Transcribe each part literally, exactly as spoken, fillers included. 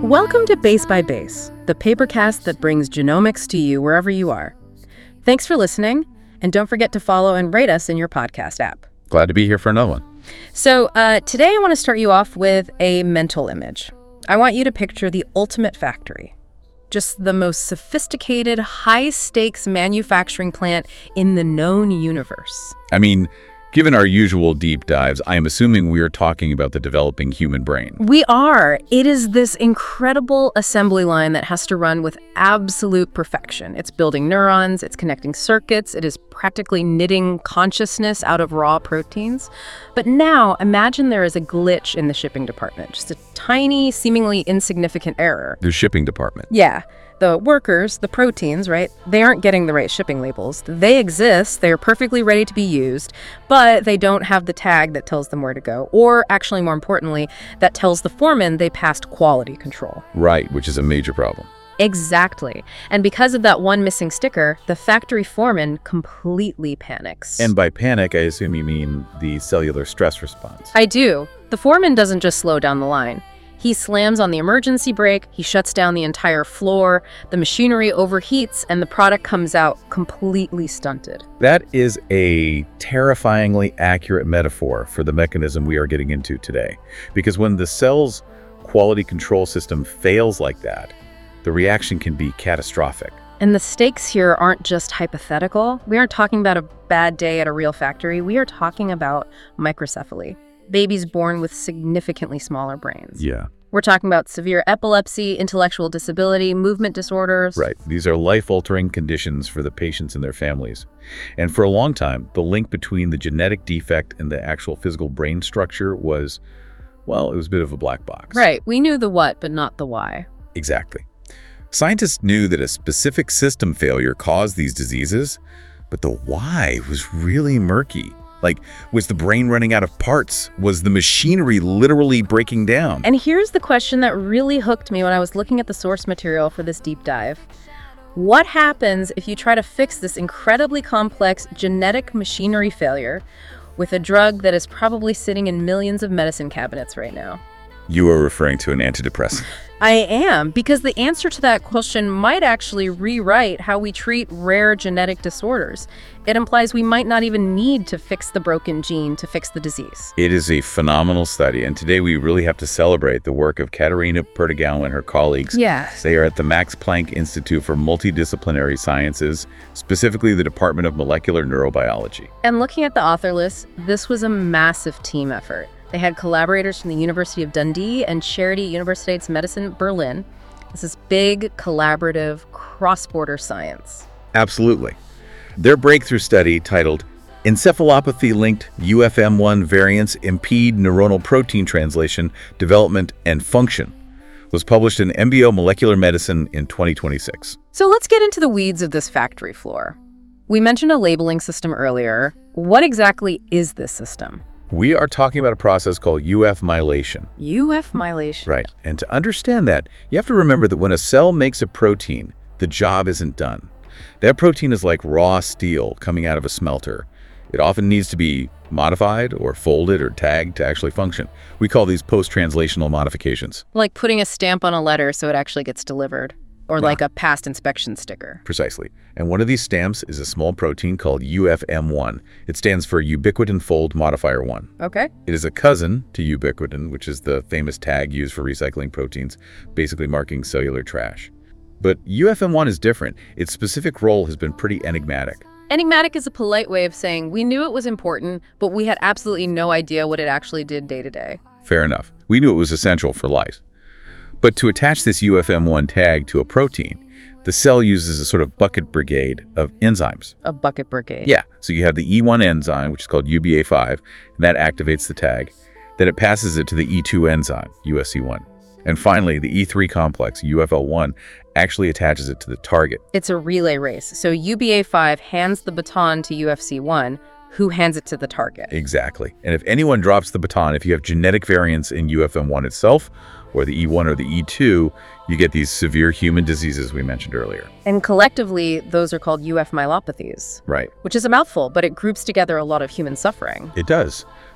Welcome to Base by Base, the papercast that brings genomics to you wherever you are. Thanks for listening, and don't forget to follow and rate us in your podcast app. Glad to be here for another one. So uh, today I want to start you off with a mental image. I want you to picture the ultimate factory. Just the most sophisticated, high-stakes manufacturing plant in the known universe. I mean, given our usual deep dives, I am assuming we are talking about the developing human brain. We are. It is this incredible assembly line that has to run with absolute perfection. It's building neurons, it's connecting circuits, it is practically knitting consciousness out of raw proteins. But now, imagine there is a glitch in the shipping department, just a tiny, seemingly insignificant error. The shipping department. Yeah. The workers, the proteins, right, they aren't getting the right shipping labels. They exist, they're perfectly ready to be used, but they don't have the tag that tells them where to go, or actually more importantly, that tells the foreman they passed quality control. Right, which is a major problem. Exactly. And because of that one missing sticker, the factory foreman completely panics. And by panic, I assume you mean the cellular stress response. I do. The foreman doesn't just slow down the line. He slams on the emergency brake, he shuts down the entire floor, the machinery overheats, and the product comes out completely stunted. That is a terrifyingly accurate metaphor for the mechanism we are getting into today. Because when the cell's quality control system fails like that, the reaction can be catastrophic. And the stakes here aren't just hypothetical. We aren't talking about a bad day at a real factory. We are talking about microcephaly. Babies born with significantly smaller brains. Yeah. We're talking about severe epilepsy, intellectual disability, movement disorders. Right. These are life-altering conditions for the patients and their families. And for a long time, the link between the genetic defect and the actual physical brain structure was, well, it was a bit of a black box. Right. We knew the what, but not the why. Exactly. Scientists knew that a specific system failure caused these diseases, but the why was really murky. Like, was the brain running out of parts? Was the machinery literally breaking down? And here's the question that really hooked me when I was looking at the source material for this deep dive. What happens if you try to fix this incredibly complex genetic machinery failure with a drug that is probably sitting in millions of medicine cabinets right now? You are referring to an antidepressant. I am, because the answer to that question might actually rewrite how we treat rare genetic disorders. It implies we might not even need to fix the broken gene to fix the disease. It is a phenomenal study, and today we really have to celebrate the work of Katarina Pertegau and her colleagues. Yes. They are at the Max Planck Institute for Multidisciplinary Sciences, specifically the Department of Molecular Neurobiology. And looking at the author list, this was a massive team effort. They had collaborators from the University of Dundee and Charité Universitätsmedizin Berlin. This is big, collaborative, cross-border science. Absolutely. Their breakthrough study, titled Encephalopathy-Linked U F M one Variants Impede Neuronal Protein Translation, Development, and Function, was published in M B O Molecular Medicine in twenty twenty-six. So let's get into the weeds of this factory floor. We mentioned a labeling system earlier. What exactly is this system? We are talking about a process called U F mylation. U F mylation. Right. And to understand that, you have to remember that when a cell makes a protein, the job isn't done. That protein is like raw steel coming out of a smelter. It often needs to be modified or folded or tagged to actually function. We call these post-translational modifications. Like putting a stamp on a letter so it actually gets delivered. Or Yeah. like a past inspection sticker. Precisely. And one of these stamps is a small protein called U F M one. It stands for ubiquitin fold modifier one. Okay. It is a cousin to ubiquitin, which is the famous tag used for recycling proteins, basically marking cellular trash. But U F M one is different. Its specific role has been pretty enigmatic. Enigmatic is a polite way of saying we knew it was important, but we had absolutely no idea what it actually did day to day. Fair enough. We knew it was essential for life. But to attach this U F M one tag to a protein, the cell uses a sort of bucket brigade of enzymes. A bucket brigade. Yeah, so you have the E one enzyme, which is called U B A five, and that activates the tag. Then it passes it to the E two enzyme, U S C one. And finally, the E three complex, U F L one, actually attaches it to the target. It's a relay race. So U B A five hands the baton to U F C one, who hands it to the target. Exactly. And if anyone drops the baton, if you have genetic variants in U F M one itself, or the E one or the E two, you get these severe human diseases we mentioned earlier. And collectively, those are called U F myelopathies. Right. Which is a mouthful, but it groups together a lot of human suffering. It does.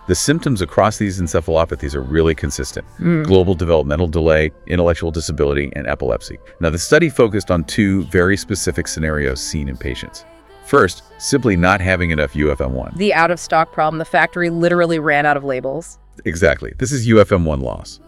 The symptoms across these encephalopathies are really consistent. Mm. Global developmental delay, intellectual disability, and epilepsy. Now, the study focused on two very specific scenarios seen in patients. First, simply not having enough U F M one. The out-of-stock problem. The factory literally ran out of labels. Exactly. This is U F M one loss.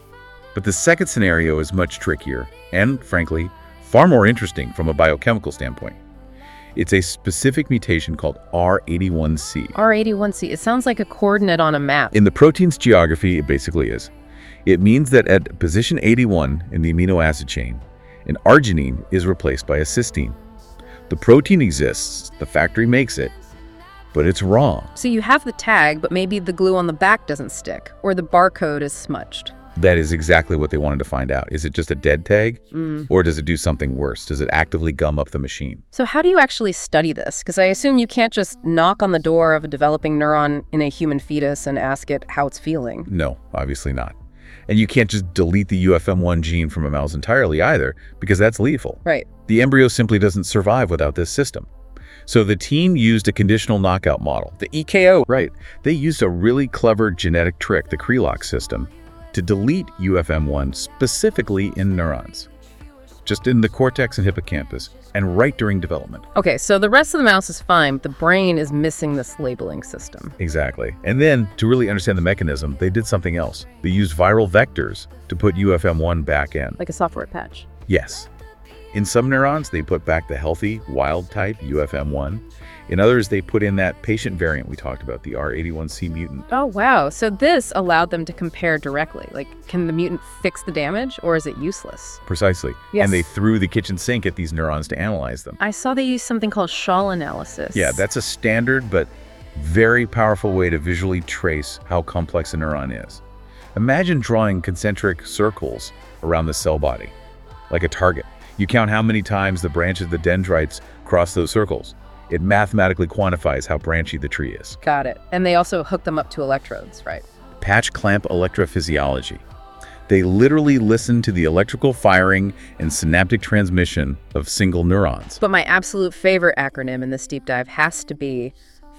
But the second scenario is much trickier and, frankly, far more interesting from a biochemical standpoint. It's a specific mutation called R eighty-one C. R eighty-one C. It sounds like a coordinate on a map. In the protein's geography, it basically is. It means that at position eighty-one in the amino acid chain, an arginine is replaced by a cysteine. The protein exists, the factory makes it, but it's wrong. So you have the tag, but maybe the glue on the back doesn't stick, or the barcode is smudged. That is exactly what they wanted to find out. Is it just a dead tag? Mm. Or does it do something worse? Does it actively gum up the machine? So how do you actually study this? Because I assume you can't just knock on the door of a developing neuron in a human fetus and ask it how it's feeling. No, obviously not. And you can't just delete the U F M one gene from a mouse entirely either, because that's lethal. Right. The embryo simply doesn't survive without this system. So the team used a conditional knockout model, the E K O. Right. They used a really clever genetic trick, the Krelok system, to delete U F M one specifically in neurons, just in the cortex and hippocampus, and right during development. Okay, so the rest of the mouse is fine, but the brain is missing this labeling system. Exactly. And then, to really understand the mechanism, they did something else. They used viral vectors to put U F M one back in. Like a software patch? Yes. In some neurons, they put back the healthy, wild-type U F M one. In others, they put in that patient variant we talked about, the R eighty-one C mutant. Oh, wow. So this allowed them to compare directly. Like, can the mutant fix the damage, or is it useless? Precisely. Yes. And they threw the kitchen sink at these neurons to analyze them. I saw they used something called Schall analysis. Yeah, that's a standard but very powerful way to visually trace how complex a neuron is. Imagine drawing concentric circles around the cell body, like a target. You count how many times the branches of the dendrites cross those circles. It mathematically quantifies how branchy the tree is. Got it. And they also hook them up to electrodes, right? Patch clamp electrophysiology. They literally listen to the electrical firing and synaptic transmission of single neurons. But my absolute favorite acronym in this deep dive has to be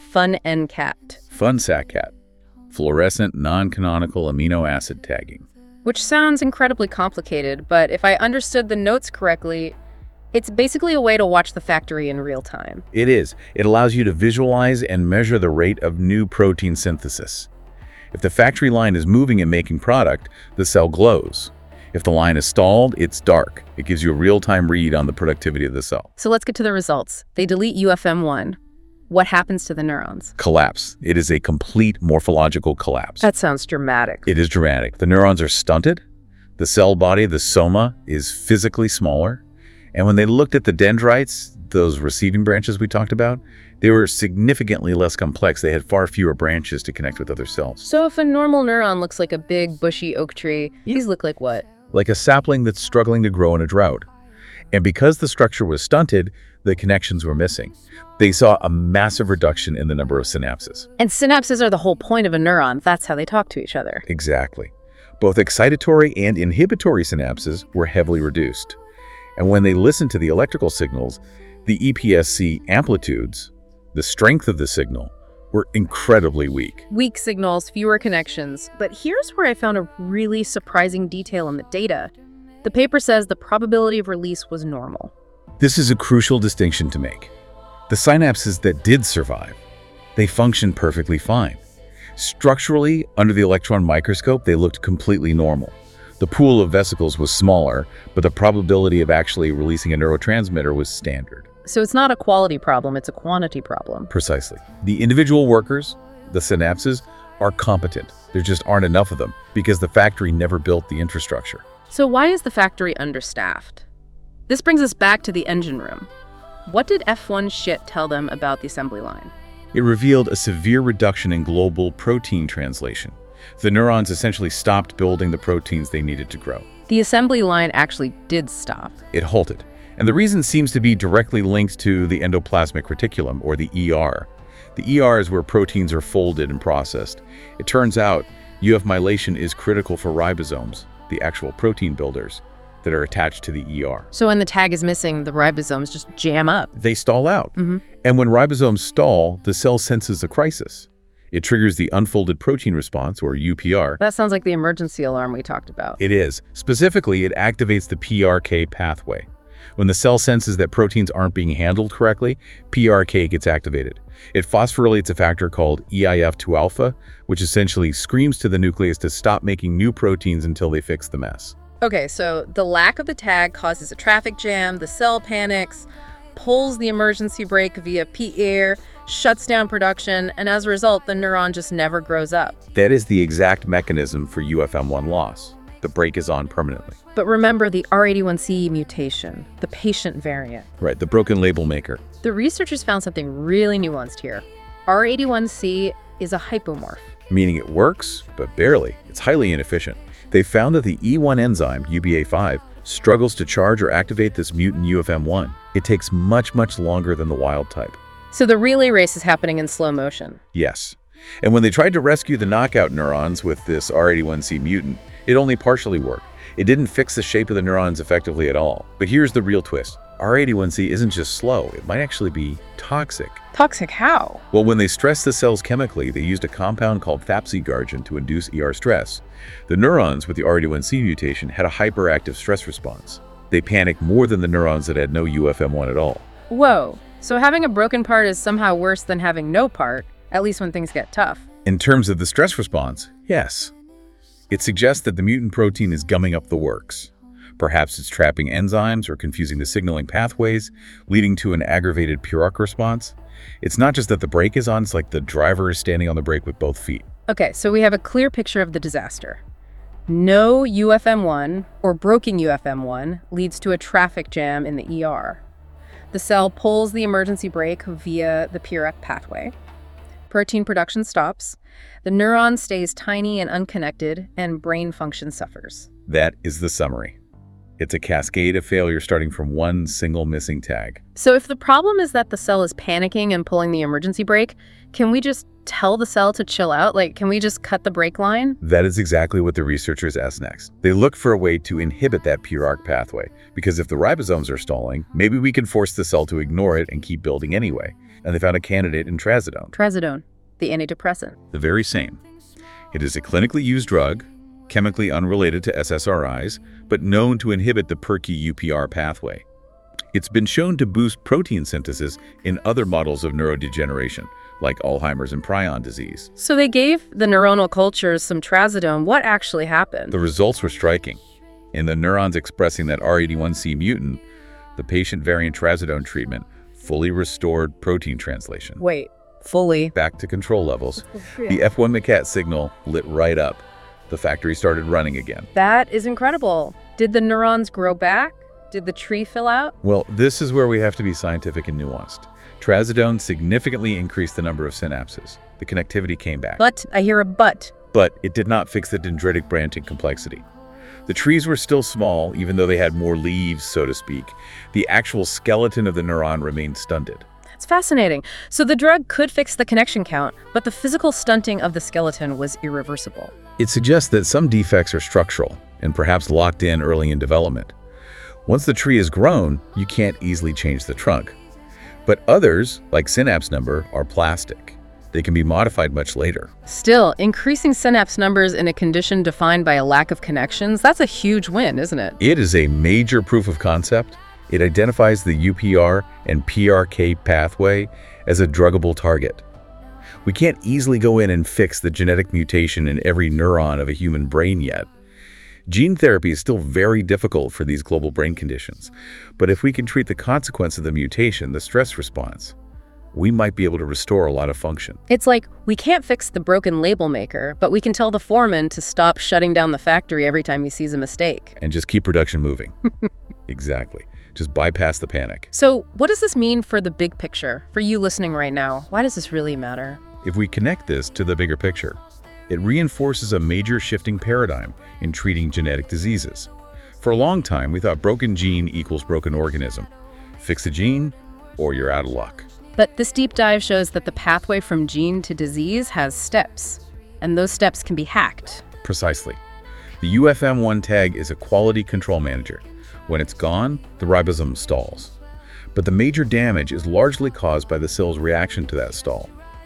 FUN-N-CAT. FUN-SACAT, fluorescent non-canonical amino acid tagging. Which sounds incredibly complicated, but if I understood the notes correctly, it's basically a way to watch the factory in real time. It is. It allows you to visualize and measure the rate of new protein synthesis. If the factory line is moving and making product, the cell glows. If the line is stalled, it's dark. It gives you a real-time read on the productivity of the cell. So let's get to the results. They delete U F M one. What happens to the neurons? Collapse. It is a complete morphological collapse. That sounds dramatic. It is dramatic. The neurons are stunted. The cell body, the soma, is physically smaller. And when they looked at the dendrites, those receiving branches we talked about, they were significantly less complex. They had far fewer branches to connect with other cells. So if a normal neuron looks like a big, bushy oak tree, these look like what? Like a sapling that's struggling to grow in a drought. And because the structure was stunted, the connections were missing. They saw a massive reduction in the number of synapses. And synapses are the whole point of a neuron. That's how they talk to each other. Exactly. Both excitatory and inhibitory synapses were heavily reduced. And when they listened to the electrical signals, the E P S C amplitudes, the strength of the signal, were incredibly weak. Weak signals, fewer connections. But here's where I found a really surprising detail in the data. The paper says the probability of release was normal. This is a crucial distinction to make. The synapses that did survive, they functioned perfectly fine. Structurally, under the electron microscope, they looked completely normal. The pool of vesicles was smaller, but the probability of actually releasing a neurotransmitter was standard. So it's not a quality problem, it's a quantity problem. Precisely. The individual workers, the synapses, are competent. There just aren't enough of them because the factory never built the infrastructure. So why is the factory understaffed? This brings us back to the engine room. What did F one shit tell them about the assembly line? It revealed a severe reduction in global protein translation. The neurons essentially stopped building the proteins they needed to grow. The assembly line actually did stop. It halted. And the reason seems to be directly linked to the endoplasmic reticulum, or the E R. The E R is where proteins are folded and processed. It turns out U F mylation is critical for ribosomes, the actual protein builders, that are attached to the E R. So when the tag is missing, the ribosomes just jam up. They stall out. Mm-hmm. And when ribosomes stall, the cell senses a crisis. It triggers the unfolded protein response, or U P R. That sounds like the emergency alarm we talked about. It is. Specifically, it activates the P R K pathway. When the cell senses that proteins aren't being handled correctly, P R K gets activated. It phosphorylates a factor called E I F two alpha, which essentially screams to the nucleus to stop making new proteins until they fix the mess. Okay, so the lack of the tag causes a traffic jam, the cell panics, pulls the emergency brake via P I R, shuts down production, and as a result, the neuron just never grows up. That is the exact mechanism for U F M one loss. The brake is on permanently. But remember the R eighty-one C mutation, the patient variant. Right, the broken label maker. The researchers found something really nuanced here. R eighty-one C is a hypomorph. Meaning it works, but barely. It's highly inefficient. They found that the E one enzyme, U B A five, struggles to charge or activate this mutant U F M one. It takes much, much longer than the wild type. So the relay race is happening in slow motion. Yes. And when they tried to rescue the knockout neurons with this R eighty-one C mutant, it only partially worked. It didn't fix the shape of the neurons effectively at all. But here's the real twist. R eighty-one C isn't just slow, it might actually be toxic. Toxic how? Well, when they stressed the cells chemically, they used a compound called thapsigargin to induce E R stress. The neurons with the R eighty-one C mutation had a hyperactive stress response. They panicked more than the neurons that had no U F M one at all. Whoa, so having a broken part is somehow worse than having no part, at least when things get tough. In terms of the stress response, yes. It suggests that the mutant protein is gumming up the works. Perhaps it's trapping enzymes or confusing the signaling pathways, leading to an aggravated P R O C response. It's not just that the brake is on, it's like the driver is standing on the brake with both feet. Okay, so we have a clear picture of the disaster. No U F M one or broken U F M one leads to a traffic jam in the E R. The cell pulls the emergency brake via the P R O C pathway. Protein production stops. The neuron stays tiny and unconnected, and brain function suffers. That is the summary. It's a cascade of failure starting from one single missing tag. So if the problem is that the cell is panicking and pulling the emergency brake, can we just tell the cell to chill out? Like, can we just cut the brake line? That is exactly what the researchers asked next. They looked for a way to inhibit that P R O C pathway, because if the ribosomes are stalling, maybe we can force the cell to ignore it and keep building anyway. And they found a candidate in trazodone. Trazodone, the antidepressant. The very same. It is a clinically used drug, chemically unrelated to S S R Is, but known to inhibit the P R K I U P R pathway. It's been shown to boost protein synthesis in other models of neurodegeneration, like Alzheimer's and prion disease. So they gave the neuronal cultures some trazodone. What actually happened? The results were striking. In the neurons expressing that R eighty-one C mutant, the patient variant trazodone treatment fully restored protein translation. Wait, fully? Back to control levels. The F one M C A T signal lit right up. The factory started running again. That is incredible. Did the neurons grow back? Did the tree fill out? Well, this is where we have to be scientific and nuanced. Trazodone significantly increased the number of synapses. The connectivity came back. But, I hear a but. But it did not fix the dendritic branching complexity. The trees were still small, even though they had more leaves, so to speak. The actual skeleton of the neuron remained stunted. That's fascinating. So the drug could fix the connection count, but the physical stunting of the skeleton was irreversible. It suggests that some defects are structural and perhaps locked in early in development. Once the tree is grown, you can't easily change the trunk. But others, like synapse number, are plastic. They can be modified much later. Still, increasing synapse numbers in a condition defined by a lack of connections, that's a huge win, isn't it? It is a major proof of concept. It identifies the U P R and P R K pathway as a druggable target. We can't easily go in and fix the genetic mutation in every neuron of a human brain yet. Gene therapy is still very difficult for these global brain conditions, but if we can treat the consequence of the mutation, the stress response, we might be able to restore a lot of function. It's like, we can't fix the broken label maker, but we can tell the foreman to stop shutting down the factory every time he sees a mistake. And just keep production moving. Exactly. Just bypass the panic. So what does this mean for the big picture? For you listening right now, why does this really matter? If we connect this to the bigger picture, it reinforces a major shifting paradigm in treating genetic diseases. For a long time, we thought broken gene equals broken organism. Fix the gene, or you're out of luck. But this deep dive shows that the pathway from gene to disease has steps, and those steps can be hacked. Precisely. The U F M one tag is a quality control manager. When it's gone, the ribosome stalls. But the major damage is largely caused by the cell's reaction to that stall.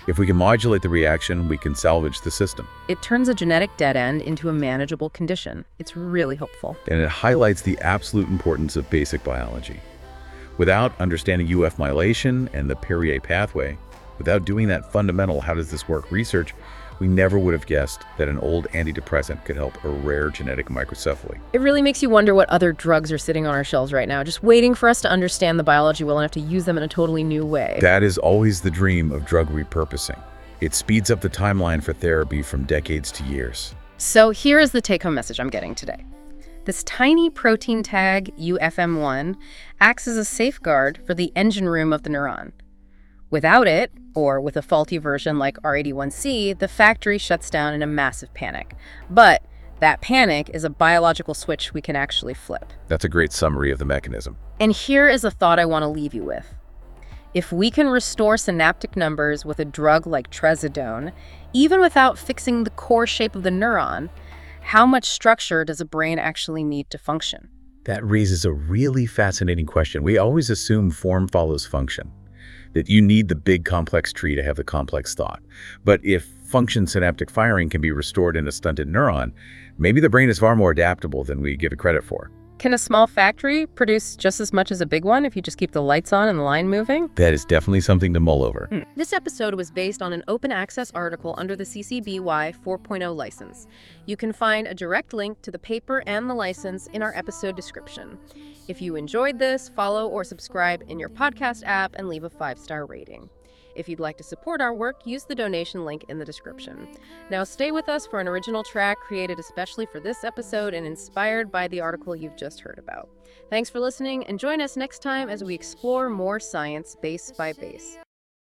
If we can modulate the reaction, we can salvage the system. It turns a genetic dead end into a manageable condition. It's really hopeful. And it highlights the absolute importance of basic biology. Without understanding U F mylation and the Perrier pathway, without doing that fundamental how does this work research, we never would have guessed that an old antidepressant could help a rare genetic microcephaly. It really makes you wonder what other drugs are sitting on our shelves right now, just waiting for us to understand the biology well enough to use them in a totally new way. That is always the dream of drug repurposing. It speeds up the timeline for therapy from decades to years. So here is the take-home message I'm getting today. This tiny protein tag, U F M one, acts as a safeguard for the engine room of the neuron. Without it, or with a faulty version like R eighty-one C, the factory shuts down in a massive panic. But that panic is a biological switch we can actually flip. That's a great summary of the mechanism. And here is a thought I want to leave you with. If we can restore synaptic numbers with a drug like trazodone, even without fixing the core shape of the neuron, how much structure does a brain actually need to function? That raises a really fascinating question. We always assume form follows function, that you need the big complex tree to have the complex thought. But if function synaptic firing can be restored in a stunted neuron, maybe the brain is far more adaptable than we give it credit for. Can a small factory produce just as much as a big one if you just keep the lights on and the line moving? That is definitely something to mull over. Hmm. This episode was based on an open access article under the C C B Y four point oh license. You can find a direct link to the paper and the license in our episode description. If you enjoyed this, follow or subscribe in your podcast app and leave a five-star rating. If you'd like to support our work, use the donation link in the description. Now stay with us for an original track created especially for this episode and inspired by the article you've just heard about. Thanks for listening, and join us next time as we explore more science base by base.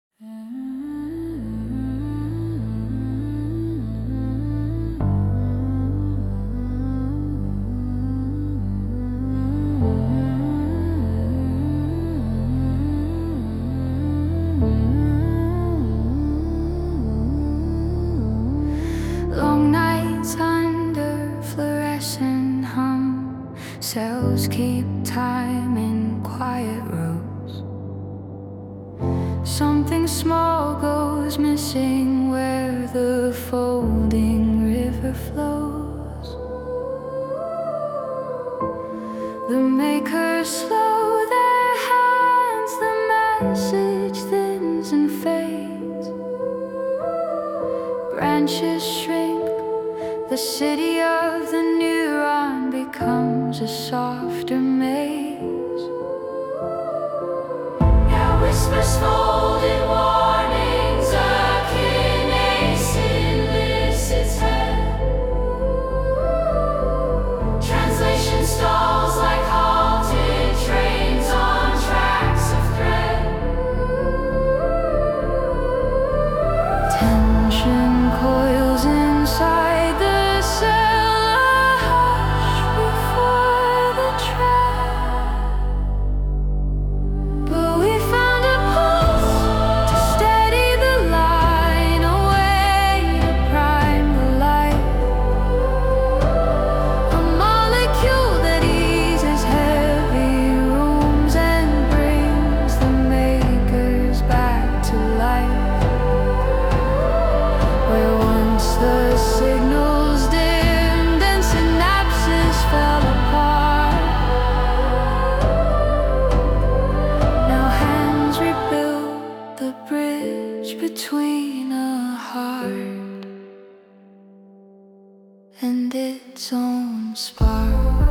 Cells keep time in quiet rows. Something small goes missing where the folding river flows. The makers slow their hands, the message thins and fades. Branches shrink, the city of the neuron becomes a softer maze. Now whispers folded warnings, a kinase lifts its head. Translation stalls like halted trains on tracks of thread. Tension coils inside the cell. Between a heart and its own spark.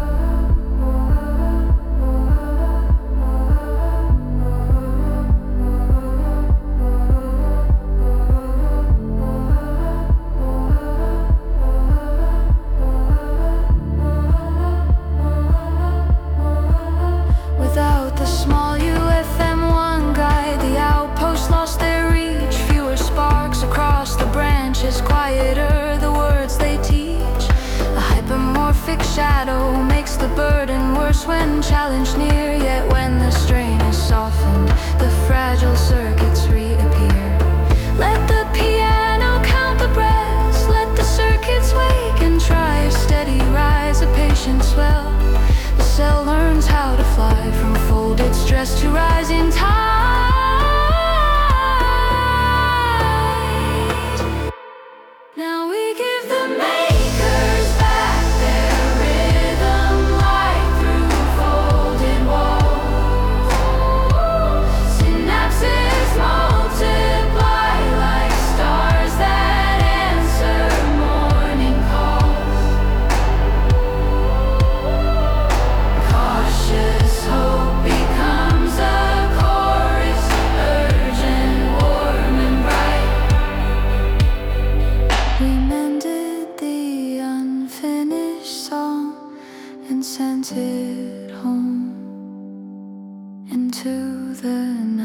Without the small U F M one guide, the outpost lost their reach. Fewer sparks across the branches, quieter the words they teach. A hypermorphic shadow makes the burden worse when challenged near. Yet when the strain is softened, the fragile circuits reappear. Let the piano count the breaths, let the circuits wake and try a steady rise, a patient swell. The cell learns how to fly from folded stress to rising tide. Now we give the makers back their rhythm, light through folded walls. Synapses multiply like stars that answer morning calls. Cautious hope becomes a chorus, urgent, warm, and bright. We mended the unfinished song and sent it home into the night.